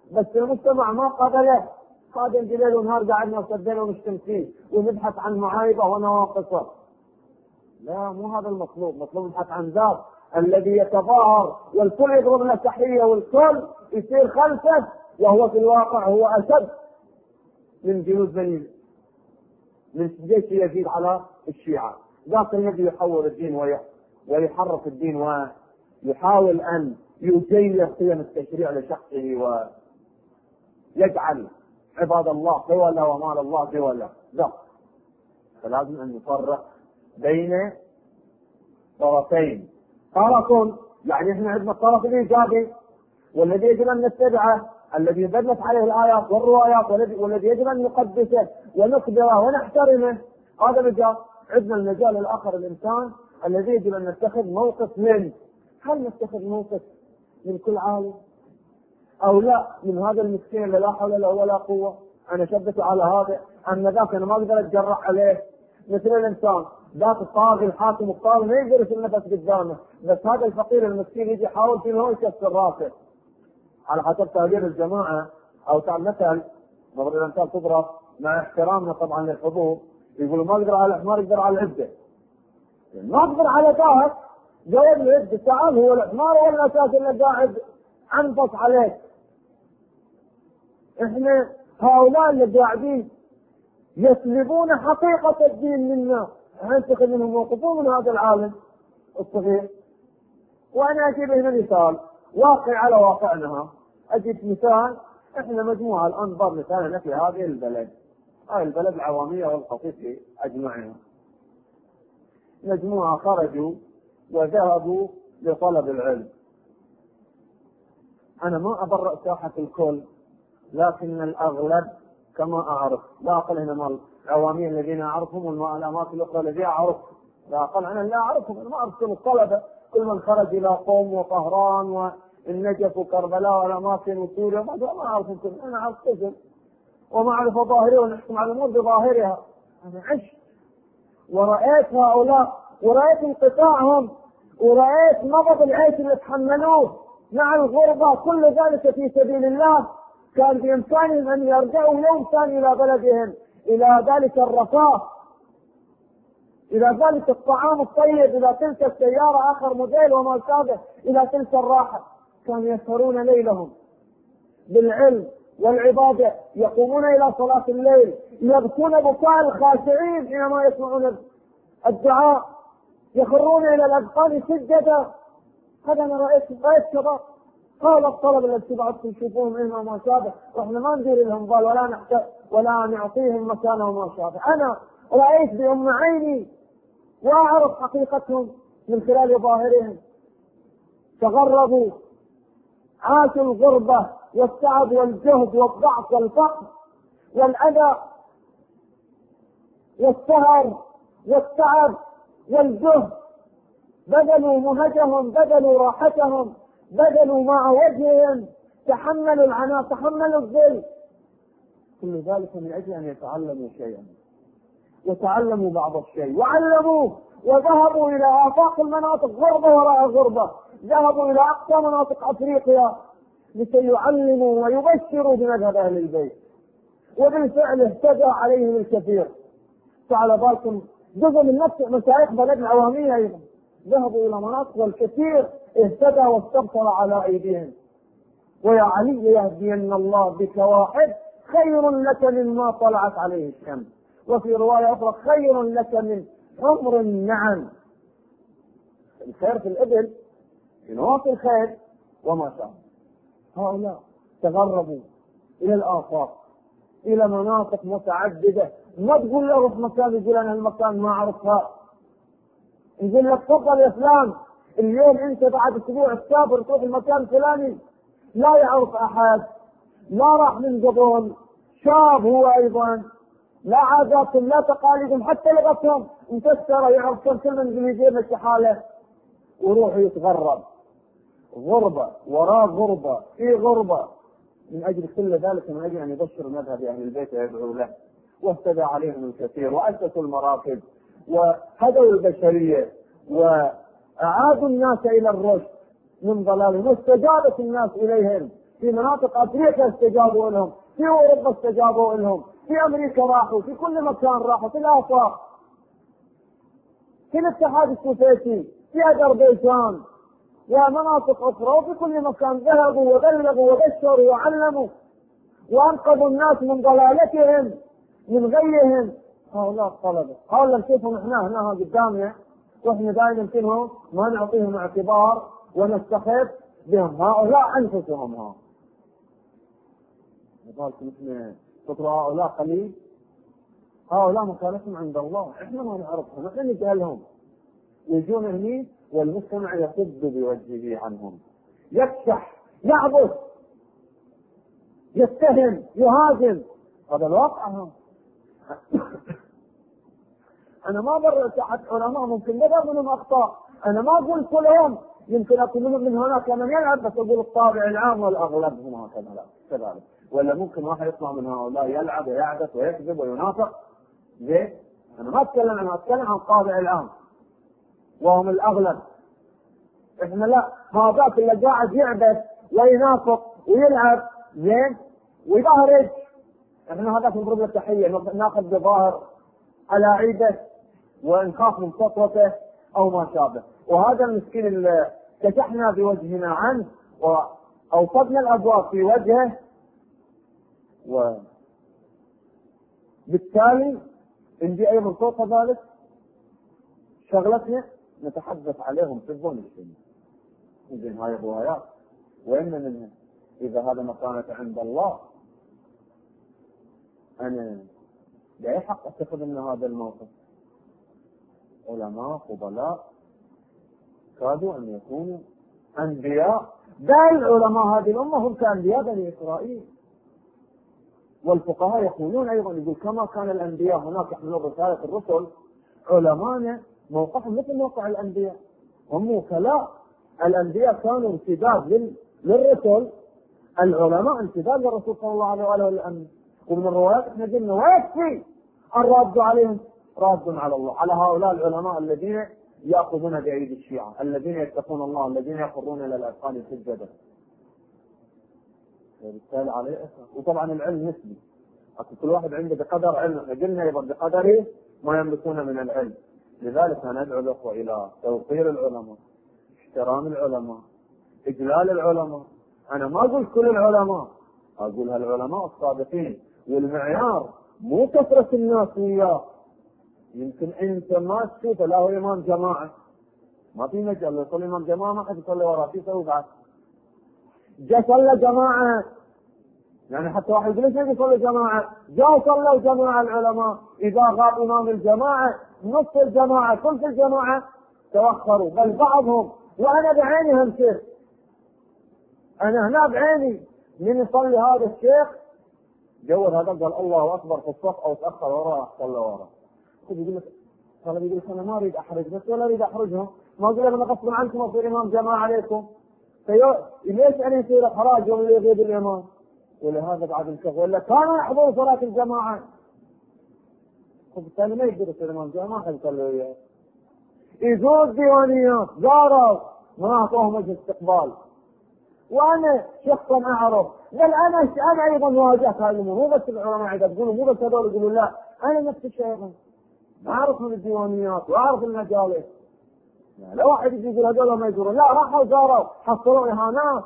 بس المجتمع ما قبله، قاعد ليل ونهار قاعدنا وسدنا ونشتم فيه ونبحث عن معايبه ونواقصه. لا، مو هذا المطلوب. مطلوب نبحث عن ذات الذي يتظاهر والكل يضرب له تحيه والكل يصير خلفه، وهو في الواقع هو اشد من جنود بني من جيش يزيد على الشيعة. ذاك الذي يحول الدين ويحرف الدين ويحاول أن يزين قيم التشريع لشخصه ويجعل عباد الله قولة ومال الله قولة. لا، فلازم أن نفرق بين طرفين. طرف يعني احنا عندنا الطرف الإيجابي والذي يجب أن نتبعه، الذي دلت عليه الآيات والروايات، والذي يجب أن نقدسه ونكبره ونحترمه. هذا مجال. عندنا المجال الآخر الإنسان الذي يجب أن نتخذ موقف منه. هل نتخذ موقف من كل عالم أو لا من هذا المسكين اللي لا حول له ولا قوة؟ أنا شبته على هذا، أما ذاك أنا ما أقدر أتجرأ عليه. مثل الإنسان ذاك الطاغي الحاكم الطاغي ما يقدر يشيل نفس قدامه، بس هذا الفقير المسكين يجي يحاول فيه هو يكسر راسه. على حسب تعبير الجماعة أو مثل مضرب الأمثال تضرب مع احترامنا طبعا للحضور، يقولوا ما اقدر على الحمار يقدر على العبده. ما اقدر على ذاك جواب العبده، تعال هو الحمار هو الاساس اللي قاعد عنفص عليك. احنا هؤلاء اللي قاعدين يسلبون حقيقة الدين منا، نتخذ منهم موقفون من هذا العالم الصغير. وانا اجيب هنا مثال واقع على واقعنا. اجيب مثال، احنا مجموعة الان ضرب مثالنا في هذه البلد، هاي البلد العوامية والقطيفي اجمعها، مجموعة خرجوا وذهبوا لطلب العلم. انا ما ابرأ ساحة الكل، لكن الاغلب كما اعرف، لا اقل هنا مال العوامية الذين اعرفهم والاماكن الاخرى الذي اعرف، لا اقل انا لا اعرفهم، انا ما اعرف كل الطلبة، كل من خرج الى قوم وطهران والنجف وكربلاء والاماكن وسوريا ما اعرفهم كلهم، انا اعرف قسم وما اعرف ظاهرها ونحكم على الامور بظاهرها. انا عشت ورأيت هؤلاء ورأيت انقطاعهم ورأيت مرض العيش اللي تحملوه مع الغربة، كل ذلك في سبيل الله. كان بإمكانهم أن يرجعوا يوم ثاني إلى بلدهم، إلى ذلك الرفاه، إلى ذلك الطعام الطيب، إلى تلك السيارة آخر موديل وما شابه، إلى تلك الراحة. كانوا يسهرون ليلهم بالعلم والعبادة، يقومون إلى صلاة الليل، يبكون بكاء الخاشعين حينما يسمعون الدعاء، يخرون إلى الأذقان سجدا. هذا أنا رأيت شباب قال الطلب الذي بعدكم تشوفوهم إما ما شابه، وإحنا ما ندير لهم بال ولا نعطيهم مكانه وما شابه. أنا رأيت بأم عيني وأعرف حقيقتهم من خلال ظاهرهم. تغربوا، عاشوا الغربة والتعب والجهد والضعف والفقر والأذى والسهر والتعب والجهد، بذلوا مهجهم، بذلوا راحتهم، بذلوا مع وجههم، تحملوا العناء، تحملوا الذل، كل ذلك من أجل أن يتعلموا شيئا، وتعلموا بعض الشيء وعلموه، وذهبوا إلى آفاق المناطق غربة وراء غربة، ذهبوا إلى أقصى مناطق أفريقيا لكي يعلموا ويبشروا بمذهب أهل البيت، وبالفعل اهتدى عليهم الكثير. فعلى بالكم جزء من نفس مشايخ بلد العوامية أيضا ذهبوا إلى مناطق والكثير اهتدى واستبصر على أيديهم. ويا علي يهدين الله بك واحد خير لك مما طلعت عليه الشمس، وفي رواية أخرى خير لك من حمر النعم. الخير في الإبل في نواصي الخير وما شاء. هؤلاء تغربوا إلى الآفاق، إلى مناطق متعددة. ما تقول له روح مكان يقول أنا المكان ما أعرفها، يقول لك تفضل يا فلان اليوم أنت بعد أسبوع تسافر تروح المكان الفلاني، لا يعرف أحد، لا راح من قبل، شاب هو أيضا، لا عاداتهم لا تقاليدهم حتى لغتهم مكسرة، يعرف كم كلمة إنجليزية ماشي حاله، ويروح يتغرب غربة وراء غربة في غربة. من أجل كل ذلك، من أجل أن يبشر مذهب أهل البيت ويدعو له، واهتدى عليهم الكثير، وأسسوا المراكز وهدوا البشرية وأعادوا الناس إلى الرشد من ضلالهم، واستجابت الناس إليهم في مناطق افريقيا استجابوا لهم، في اوروبا استجابوا لهم، في امريكا راحوا، في كل مكان راحوا، في الافاق، في الاتحاد السوفيتي، في اذربيجان ومناطق اخرى، وفي كل مكان ذهبوا وبلغوا وبشروا وعلموا وانقذوا الناس من ضلالتهم من غيهم. هؤلاء الطلبه، هؤلاء نشوفهم احنا هنا قدامنا واحنا دائما كلهم ما نعطيهم اعتبار ونستخف بهم. هؤلاء انفسهم لذلك احنا فكروا هؤلاء قليل، هؤلاء مكانتهم عند الله، احنا ما نعرفهم، احنا نجهلهم، يجون هني والمجتمع يصد بوجهه عنهم، يكشح، يعبث، يتهم، يهاجم. هذا الواقع. انا ما برأت احد علماء، ممكن بدأ منهم اخطاء، انا ما قلت لهم، يمكن اكون من هناك من يلعب، بس اقول الطابع العام والاغلب هم هكذا كذلك. ولا ممكن واحد يطلع من هؤلاء يلعب ويعبث ويكذب وينافق. زين، انا ما اتكلم، انا اتكلم عن الطابع العام وهم الاغلب. احنا لا، هذاك اللي قاعد يعبث وينافق ويلعب زين ويظهرج، احنا هذاك نضرب له تحيه، ناخذ بظاهر على عيده ونخاف من سطوته او ما شابه. وهذا المسكين اللي كشحنا بوجهنا عنه واوصدنا الابواب في وجهه، وبالتالي نجي ايضا فوق ذلك شغلتنا نتحدث عليهم في الظن الشديد. زين، هاي الروايات وين منها؟ اذا هذا مكانة عند الله، انا لا حق اتخذ من هذا الموقف. علماء فضلاء كادوا ان يكونوا انبياء، بل علماء هذه الامه هم كانبياء بني اسرائيل. والفقهاء يقولون ايضا، يقول كما كان الانبياء هناك يحملون رساله الرسل، علماءنا موقفهم مثل موقع الانبياء، هم وكلاء. الانبياء كانوا امتداد للرسل، العلماء امتداد للرسول صلى الله عليه واله وسلم. ومن الروايات احنا قلنا ويكفي الرد عليهم راد على الله، على هؤلاء العلماء الذين ياخذون بايدي الشيعه، الذين يتقون الله، الذين يخرون الى الاذقان سجدا. وبالتالي عليه اثر. وطبعا العلم نسبي، كل واحد عنده بقدر علمه، قلنا ايضا بقدره ما يملكون من العلم. لذلك انا ادعو الاخوه الى توقير العلماء، احترام العلماء، اجلال العلماء. انا ما اقول كل العلماء، اقول هالعلماء الصادقين، والمعيار مو كثرة الناس وياه. يمكن انت ما تشوفه، لا هو امام جماعة، ما في مجال يصلي امام جماعة ما حد يصلي وراه، في يسوي بعد جاء صلى جماعة. يعني حتى واحد يقول ليش يصلي جماعة؟ جاء صلوا جماعة العلماء، اذا غاب امام الجماعة نصف الجماعة ثلث الجماعة توخروا، بل بعضهم. وانا بعيني هم شيخ، انا هنا بعيني من يصلي هذا الشيخ جور هذا قال الله اكبر في الصف او تاخر وراه صلى وراه. يقول لك قال يقول لك انا ما اريد احرج بس ولا اريد احرجهم، ما اقول انا غصب عنكم اصير امام جماعه عليكم. ليش يعني يصير احراج يوم اللي يغيب الامام؟ ولهذا بعد الشيخ ولا كانوا يحضروا صلاه الجماعه، وبالتالي ما يقدر يصير امام جماعه يصلي وياه. يزور ديوانيات زاروا ما اعطوهم وجه استقبال. وانا شخصا اعرف، بل انا ايضا واجهت هذه الامور، مو بس العلماء اذا تقولوا، مو بس هذول يقولوا لا، انا نفس الشيء ايضا اعرف من الديوانيات واعرف المجالس. يعني لا واحد يقول هذول ما يزورون، لا راحوا زاروا حصلوا اهانات.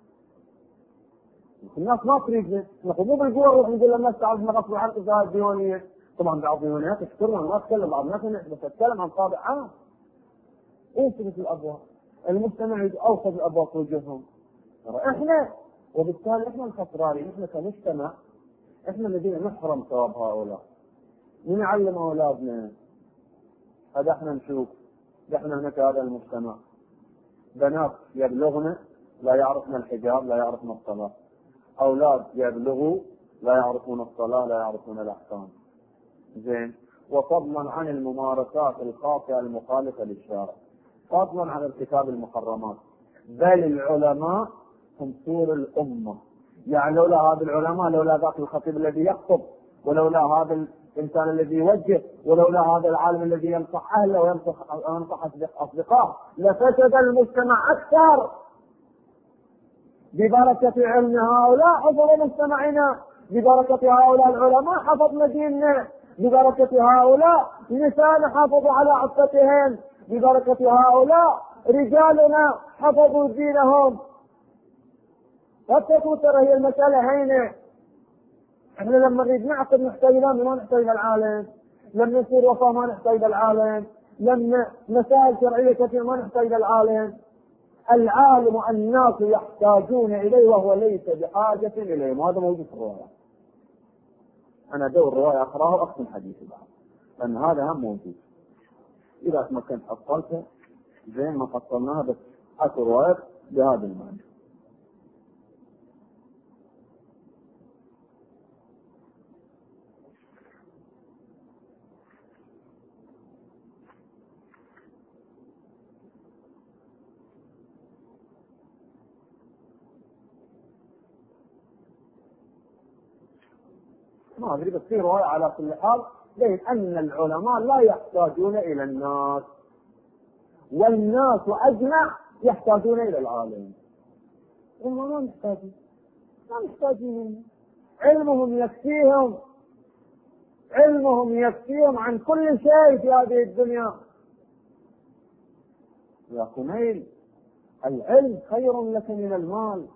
الناس ما تريدنا، نحن مو بالقوه نروح نقول للناس تعالوا غصب عنكم في هذه الديوانيه. طبعا بعض الديوانيات يشكرنا، ما اتكلم بعض الناس بس اتكلم عن طابع عام. اوصلت الابواب، المجتمع اوصل الابواب في وجههم. احنا وبالتالي احنا الخسرانين، احنا كمجتمع احنا الذين نحرم ثواب هؤلاء. من يعلم اولادنا؟ هذا احنا نشوف، احنا هنا هذا المجتمع بنات يبلغن لا يعرفن الحجاب، لا يعرفن الصلاة، اولاد يبلغوا لا يعرفون الصلاة، لا يعرفون الاحكام. زين، وفضلا عن الممارسات الخاطئة المخالفة للشارع، فضلا عن ارتكاب المحرمات. بل العلماء هم سور الأمة. يعني لولا هذا العلماء، لولا ذاك الخطيب الذي يخطب، ولولا هذا الإنسان الذي يوجه، ولولا هذا العالم الذي ينصح أهله وينصح أصدقائه، لفسد المجتمع أكثر. ببركة علم هؤلاء حفظ مجتمعنا، ببركة هؤلاء العلماء حفظنا ديننا، ببركة هؤلاء نساء حافظوا على عفتهم، ببركة هؤلاء رجالنا حفظوا دينهم. فتكون ترى هي المسألة هينة. احنا لما نريد نعقد نحتاج ما نحتاج العالم، لما نصير وفاة ما نحتاج العالم، لما مسائل شرعية كثير ما نحتاج العالم. العالم الناس يحتاجون إليه وهو ليس بحاجة إليهم، وهذا موجود في الرواية. أنا دور الرواية أقرأها وأختم حديثي بعد، لأن هذا هم موجود. إذا ما كنت حصلته زين ما حصلناها، بس أكو رواية بهذا المعنى. ما أدري، بس في رواية على كل حال بين أن العلماء لا يحتاجون إلى الناس، والناس أجمع يحتاجون إلى العالم. هم ما محتاجين، علمهم يكفيهم، علمهم يكفيهم عن كل شيء في هذه الدنيا. يا كميل، العلم خير لك من المال،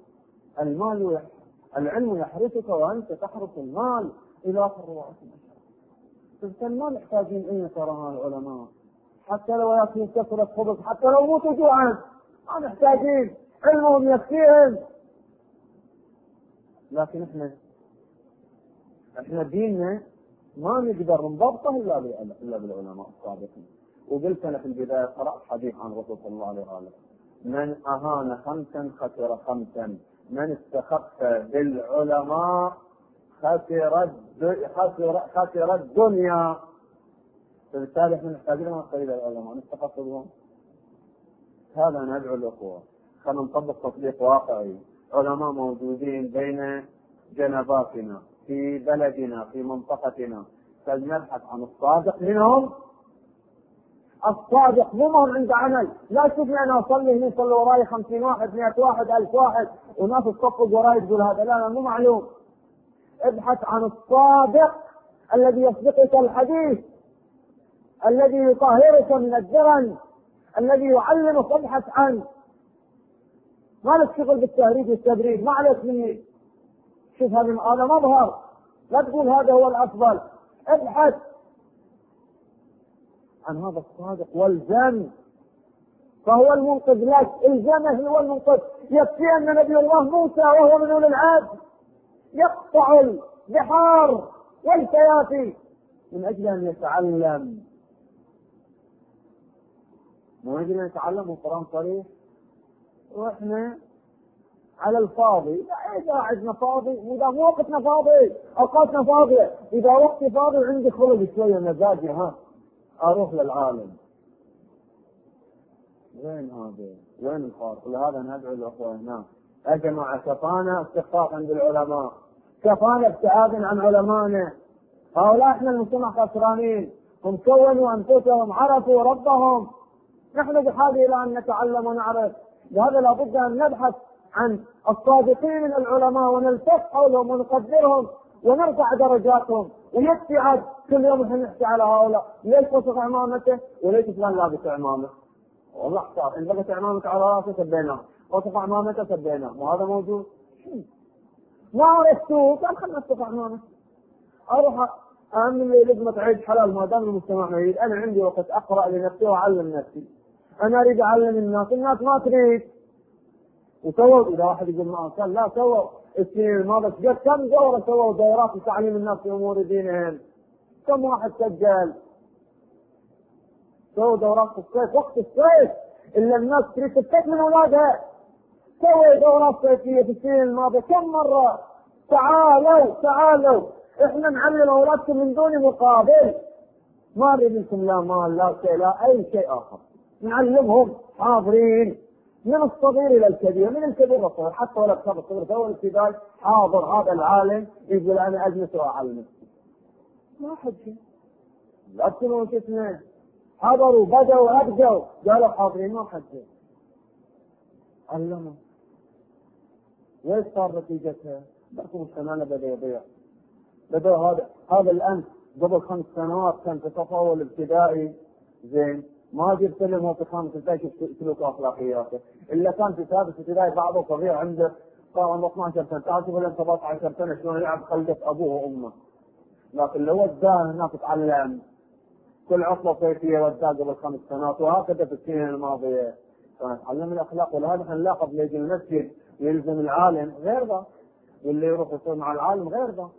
العلم يحرسك وأنت تحرس المال إلى آخر رواية. ما محتاجين أن ترى العلماء، حتى لو يأكلوا كثرة خبز، حتى لو موتوا جوعا ما محتاجين، علمهم يكفيهم. لكن احنا ديننا ما نقدر نضبطه إلا بالعلماء السابقين. وقلت أنا في البداية قرأت حديث عن الرسول صلى الله عليه وسلم: من أهان خمسا خسر خمسا، من استخف بالعلماء خسر الدنيا. فبالتالي احنا نحتاج لنا قليل العلماء نستخف بهم. هذا ندعو الأخوة، خلينا نطبق تطبيق واقعي. علماء موجودين بين جنباتنا في بلدنا في منطقتنا، فلنبحث عن الصادق منهم. الصادق مو عند عمل، لا تشوفني انا اصلي هنا يصلي وراي 50 واحد 100 واحد 1000 واحد وناس تصفق وراي تقول هذا، لا مو معلوم. ابحث عن الصادق الذي يصدقك الحديث، الذي يطهرك من الدرن، الذي يعلمك. ابحث عنه، ما لك شغل بالتهريج والتبريد، ما عليك مني. شوف هذا مظهر، لا تقول هذا هو الافضل. ابحث عن هذا الصادق والزم، فهو المنقذ لك. الزمه هو المنقذ. يكفي ان نبي الله موسى وهو من اولي العزم يقطع البحار والكيافي من اجل ان يتعلم، من اجل ان يتعلم القران صريح. واحنا على الفاضي، اذا عندنا فاضي، واذا مو وقتنا فاضي، اوقاتنا فاضيه، اذا وقتي فاضي عندي خلق شويه مزاجي اروح للعالم. وين هذا؟ وين الفارق؟ لهذا ندعو الاخوه هنا يا جماعه، كفانا استخفاف عند العلماء، كفانا ابتعاد عن علمائنا. هؤلاء احنا المجتمع خسرانين، هم كونوا انفسهم، عرفوا ربهم. نحن بحاجه الى ان نتعلم ونعرف. لهذا لابد ان نبحث عن الصادقين من العلماء ونلتف حولهم ونقدرهم ونرفع درجاتهم، ونبتعد كل يوم احنا نحكي على هؤلاء. ليش تصف عمامته وليش فلان لابس عمامه؟ والله اختار، ان لبس عمامته على راسه سبيناه، وصف عمامته سبيناه، وهذا موجود. ما عرفتوه كان خلنا نصف عمامته. اروح اعمل لي لقمه عيش حلال ما دام المجتمع يريد. انا عندي وقت اقرا لنفسي واعلم نفسي. انا اريد اعلم الناس ما تريد. وسووا، اذا واحد يقول ما كان، لا سووا السنين الماضيه كم دوره سووا دورات لتعليم الناس في امور دينهم. كم واحد سجل سووا دورات في الصيف، وقت الصيف الا الناس تريد تفتك من اولادها. سووا دورات صيفيه في السنين الماضيه كم مره. تعالوا احنا نعلم اولادكم من دون مقابل. ما نريد منكم لا مال لا شيء لا اي شيء اخر. نعلمهم حاضرين من الصغير الى الكبير، من الكبير للصغير، حتى ولو كان الصغير تو الابتدائي حاضر. هذا العالم يقول انا اجلس واعلم. ما حد شيء. لا تكونوا شفنا حضروا بدوا ابدوا قالوا حاضرين، ما حد شيء. علموا. وإيش صار نتيجتها؟ بأكم السنة بدأ يضيع. بدأ هذا الأمس قبل 5 سنوات كان في صفه الابتدائي زين، ما جبت لهم في 5 ابتدائي شفت سلوك اخلاقياته، الا كان في سادس ابتدائي بعضه صغير عنده صار عنده 12 سنه، تعرف ولا 17 سنه شلون يلعب خلقه ابوه وامه. لكن لو وداه هناك تعلم كل عطله صيفيه وداه قبل 5 سنوات، وهكذا في السنين الماضيه كان يتعلم الاخلاق. ولهذا احنا نلاحظ يجي المسجد يلزم العالم غير ذا، واللي يروح يصير مع العالم غير ذا.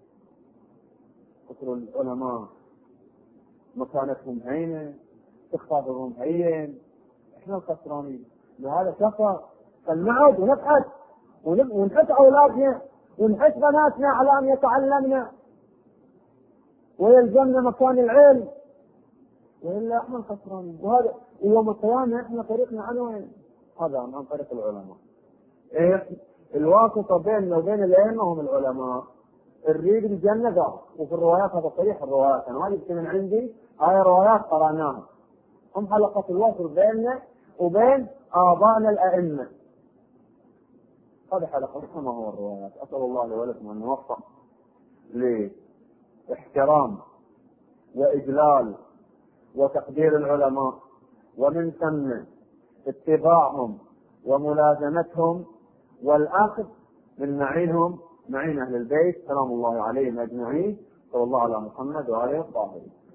كثر العلماء مكانتهم هينه، اقتصادهم هين، احنا الخسرانين. لهذا كفى فلنعد ونبحث ونحث اولادنا ونحث بناتنا على ان يتعلمنا ويلزمنا مكان العلم، والا احنا الخسرانين. وهذا يوم القيامه احنا طريقنا عن وين؟ هذا عن طريق العلماء. ايه الواسطه بيننا وبين الائمه هم العلماء. الريد الجنه قال، وفي الروايات هذا صريح الروايات، انا ما جبت من عندي، هاي روايات قراناها. هم حلقة الوصل بيننا وبين آبائنا الأئمة. هذه حلقة كما هو الروايات. أسأل الله لي ولكم أن يوفق لاحترام وإجلال وتقدير العلماء، ومن ثم اتباعهم وملازمتهم والأخذ من معينهم، معين أهل البيت سلام الله عليهم أجمعين. صلى الله على محمد وآله الطاهرين.